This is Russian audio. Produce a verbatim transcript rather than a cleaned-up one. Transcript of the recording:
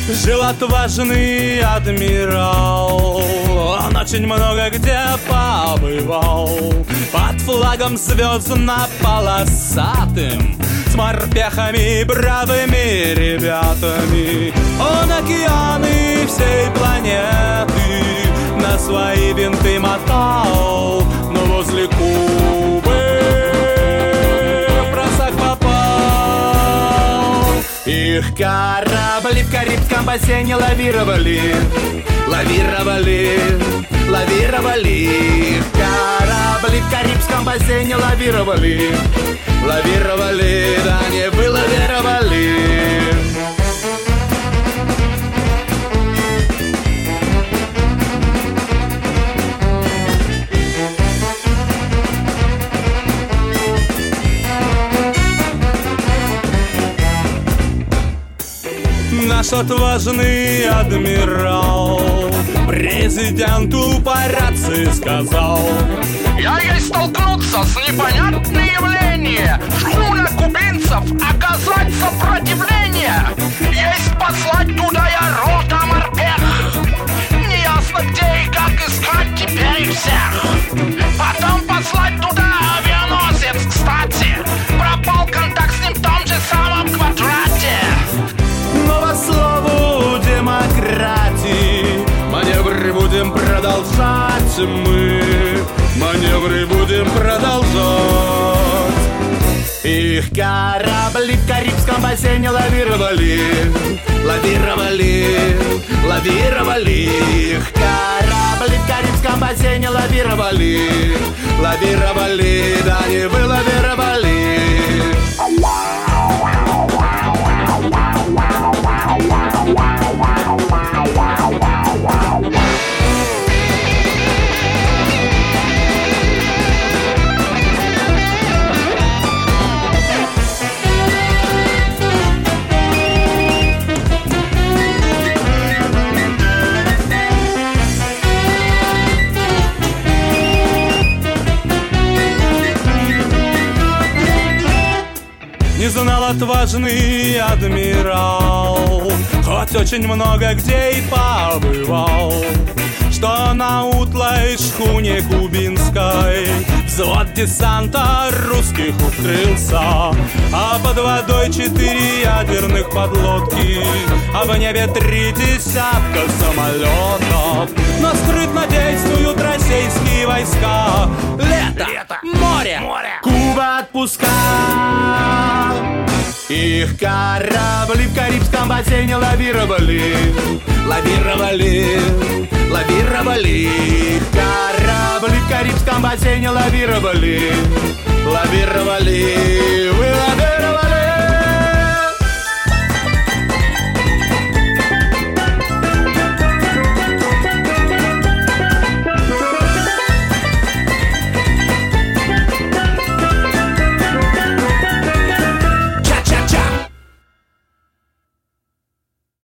Жил отважный адмирал, он очень много где побывал. Под флагом звездно-полосатым, с морпехами, бравыми ребятами. Он океаны всей планеты на свои винты мотал, но возле Кубы в просак попал. Их корабли в Карибском бассейне лавировали, лавировали, лавировали. Их корабли в Карибском бассейне лавировали, лавировали, да не вылавировали. Наш отважный адмирал президенту по рации сказал: я есть столкнуться с непонятным явлением, шхуна кубинцев оказать сопротивление, есть послать туда я рота морпех, неясно где и как искать теперь их всех, потом послать туда авианосец, кстати, пропал контакт с ним в том же самом квадрате. Но во славу демократии маневры будем продолжать мы, маневры будем продолжать. Их корабли в Карибском бассейне лавировали, лавировали, лавировали. Их корабли в Карибском бассейне лавировали, лавировали, да не вылавировали. Не знал отважный адмирал, хоть очень много где и побывал, что на утлой шхуне кубинской взвод десанта русских укрылся, а под водой четыре ядерных подлодки, а в небе три десятка самолетов. Но скрытно действуют российские войска. Лето, Лето. Море. Море, Куба отпуска. Их корабли в Карибском бассейне лавировали, лавировали, лавировали. Их корабли в Карибском бассейне лавировали, лавировали, вы лавировали.